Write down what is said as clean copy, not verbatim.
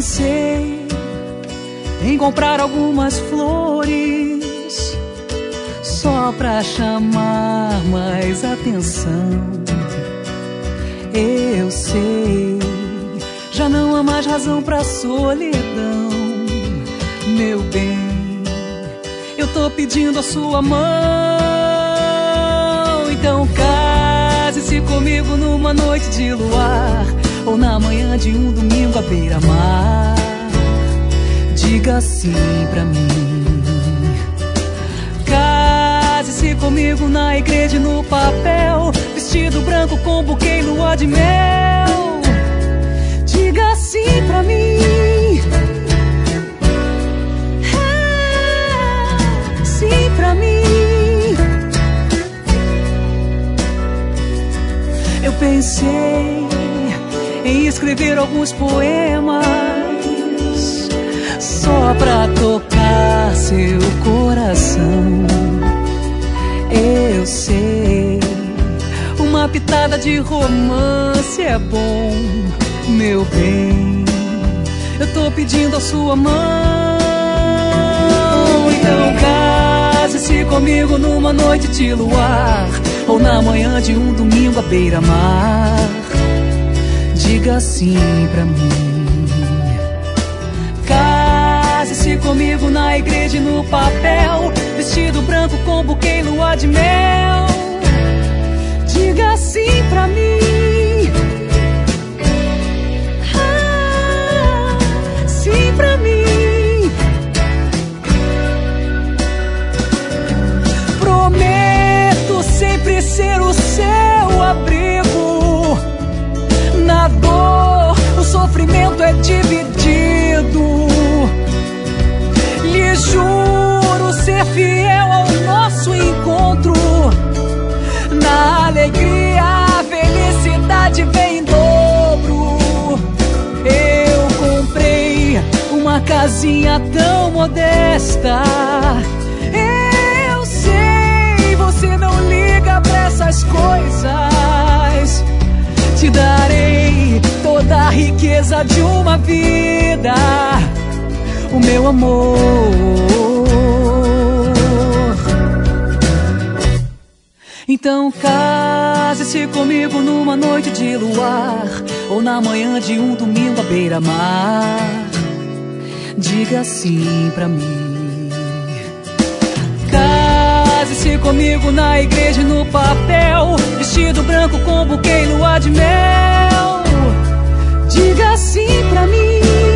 pensei em comprar algumas flores só pra chamar mais atenção. Eu sei, já não há mais razão pra solidão. Meu bem, eu tô pedindo a sua mão. Então case-se comigo numa noite de luar, ou na manhã de um domingo à beira-mar. Diga sim pra mim. Case-se comigo na igreja e no papel, vestido branco com buquê e lua de mel. Diga sim pra mim. Sim pra mim. Eu pensei em escrever alguns poemas só pra tocar seu coração. Eu sei, uma pitada de romance é bom. Meu bem, eu tô pedindo a sua mão. Então case-se comigo numa noite de luar, ou na manhã de um domingo à beira-mar. Diga sim pra mim. Case-se comigo na igreja e no papel, vestido branco com buquê e lua de mel. Diga sim pra mim. Sim pra mim. Prometo sempre ser o seu abrigo. Na dor, o sofrimento é dividido. Lhe juro ser fiel ao nosso encontro. Na alegria, a felicidade vem em dobro. Eu comprei uma casinha tão modesta. Eu sei, você não liga pra essas coisas. Te darei toda a riqueza de uma vida, o meu amor. Então case-se comigo numa noite de luar, ou na manhã de um domingo à beira-mar. Diga sim pra mim. Case-se comigo na igreja e no papel, vestido branco com buquê e lua de mel. Diga sim pra mim.